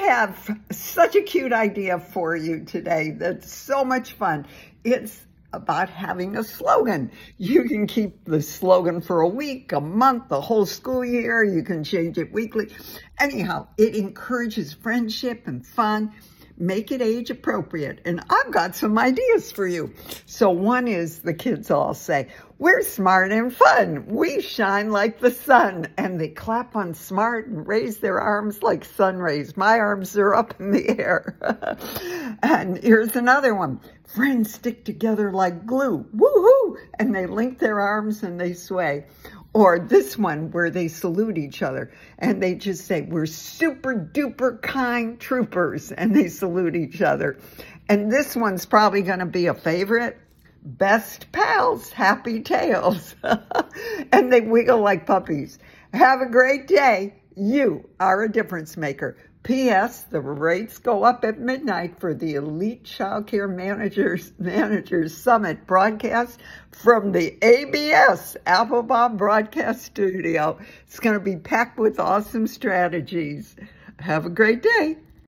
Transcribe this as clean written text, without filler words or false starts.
have such a cute idea for you today that's so much fun. It's about having a slogan. You can keep the slogan for a week, a month, the whole school year. You can change it weekly. Anyhow, it encourages friendship and fun. Make it age appropriate. And I've got some ideas for you. So one is the kids all say, we're smart and fun. We shine like the sun. And they clap on smart and raise their arms like sun rays. My arms are up in the air. And here's another one. Friends stick together like glue. Woohoo! And they link their arms and they sway. Or this one where they salute each other and they just say, we're super duper kind troopers, and they salute each other. And this one's probably going to be a favorite. Best pals, happy tails. And they wiggle like puppies. Have a great day. You are a difference maker. P.S. The rates go up at midnight for the Elite Child Care Managers Summit broadcast from the ABS Applebaum Broadcast Studio. It's going to be packed with awesome strategies. Have a great day.